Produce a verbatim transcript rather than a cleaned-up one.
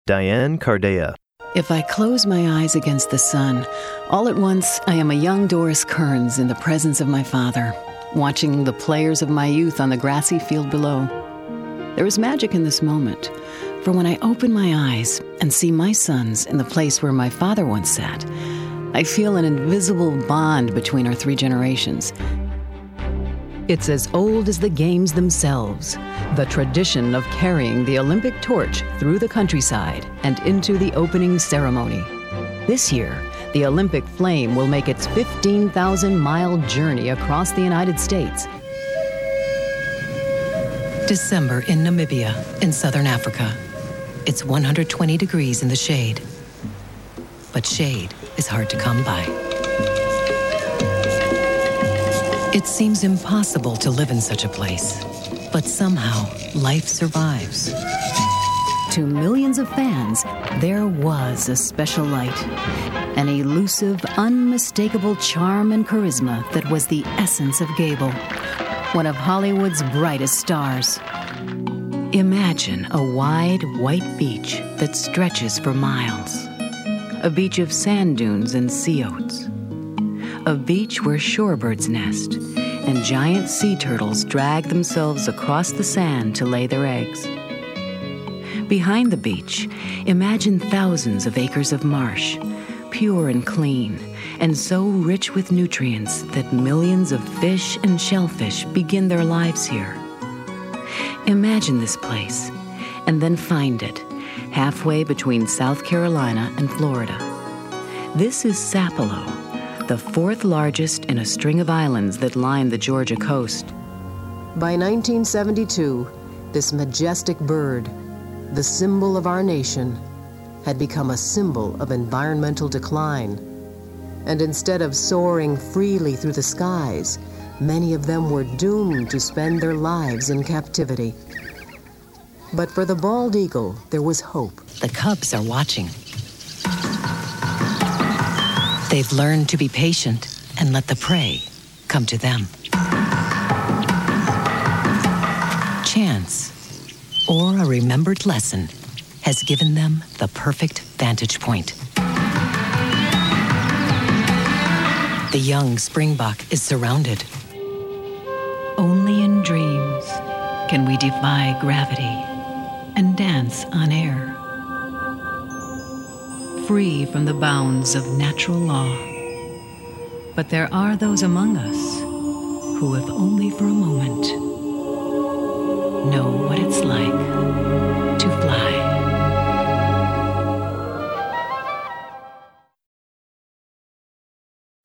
Diane Cardea. If I close my eyes against the sun, all at once I am a young Doris Kearns in the presence of my father, watching the players of my youth on the grassy field below. There is magic in this moment, for when I open my eyes and see my sons in the place where my father once sat, I feel an invisible bond between our three generations. It's as old as the games themselves, the tradition of carrying the Olympic torch through the countryside and into the opening ceremony. This year, the Olympic flame will make its fifteen thousand mile journey across the United States. December in Namibia, in southern Africa. It's one hundred twenty degrees in the shade. But shade is hard to come by. It seems impossible to live in such a place, but somehow life survives. To millions of fans, there was a special light, an elusive, unmistakable charm and charisma that was the essence of Gable, one of Hollywood's brightest stars. Imagine a wide, white beach that stretches for miles, a beach of sand dunes and sea oats, a beach where shorebirds nest and giant sea turtles drag themselves across the sand to lay their eggs. Behind the beach, imagine thousands of acres of marsh, pure and clean, and so rich with nutrients that millions of fish and shellfish begin their lives here. Imagine this place, and then find it, halfway between South Carolina and Florida. This is Sapelo, the fourth largest in a string of islands that line the Georgia coast. By nineteen seventy-two, this majestic bird, the symbol of our nation, had become a symbol of environmental decline. And instead of soaring freely through the skies, many of them were doomed to spend their lives in captivity. But for the bald eagle, there was hope. The cubs are watching. They've learned to be patient and let the prey come to them. Chance, or a remembered lesson, has given them the perfect vantage point. The young springbok is surrounded. Only in dreams can we defy gravity and dance on air, free from the bounds of natural law. But there are those among us who, if only for a moment, know what it's like